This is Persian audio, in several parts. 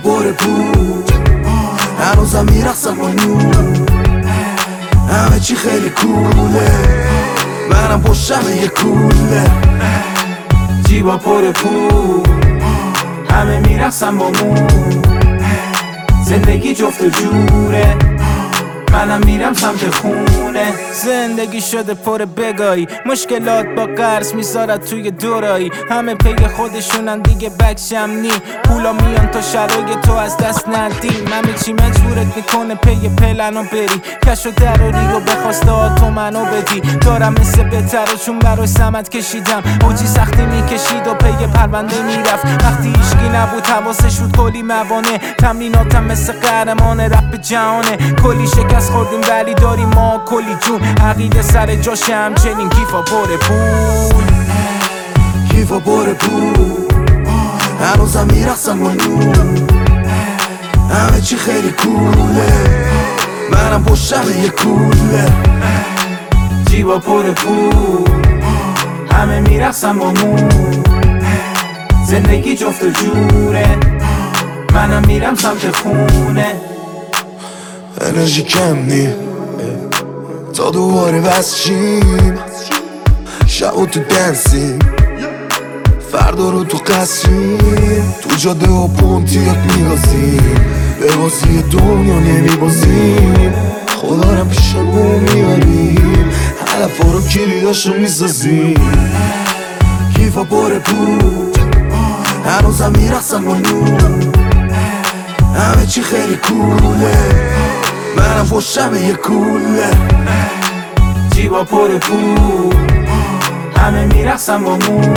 باره بود هنوزم میرقصم با نور همه چی خیلی کوله منم پشتم یه کوله جیبا پر پول همه میرقصم با مون زندگی جفت و جوره منم میرم سمت خونه زندگی شده پر بگایی مشکلات با قرض میذارد توی دورایی همه پی خودشونن دیگه بکشم نی پولا میان تا شرای تو از دست ندی همه چی مجبورت میکنه پی پلنو بری کش و دراری رو بخواسته تو منو بدی دارم مثل بهتر چون برای سمت کشیدم اوجی سختی میکشید و پی پرونده میرفت وقتی ایشکی نبود حواسش بود کلی موانه تمریناتم مثل قهرمان رپ جهانه کلی شکست خوردیم ولی داریم ما کلی جون عقیده سر جاش همچنین کیفا پر پول کیفا پر پول هنوزم میرقصم با نور همه چی خیلی کوله منم پشتم یه کوله جیبا پر پول همه میرقصم با مون زندگی جفت و جوره منم میرم سمت خونه انرژی کم نی تا دوباره بس شیم شب و تو دنسیم فردا رو تو قصریم تو جاده و پونتیات میگازیم به بازی دنیا نمیبازیم خدا رم پیشمون میاریم علفا رو کلیداشو میسازیم کیفا پر پول هنوزم میرقصم با نور همه چی خیلی کوله منم پشتم یه کوله جیبا پر پول همه میرقصم با مون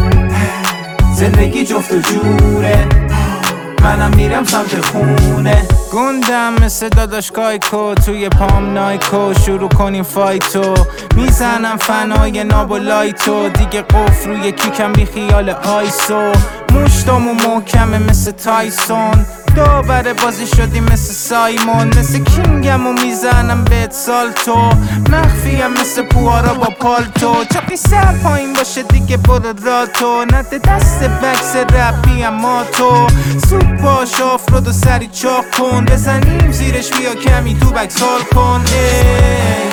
زندگی جفت و جوره منم میرم سمت خونه گندم مثل داداش کایکو توی پام نایکو شروع کنیم فایتو میزنم فنای ناب و لایتو دیگه قفل روی کیکم بی خیال آیسو مشتامو محکمه مثل تایسون داور بازی شدیم مثل سایمون مثل کینگم و میزنم بهت سالتو مخفیم مثل پوارا با پالتو چاقی سر پایین باشه دیگه برو راتو نده دست بکس رپی اما تو سوپ باش آفرود و سری چاق کن بزنیم زیرش بیا کمی تو بکس حال کن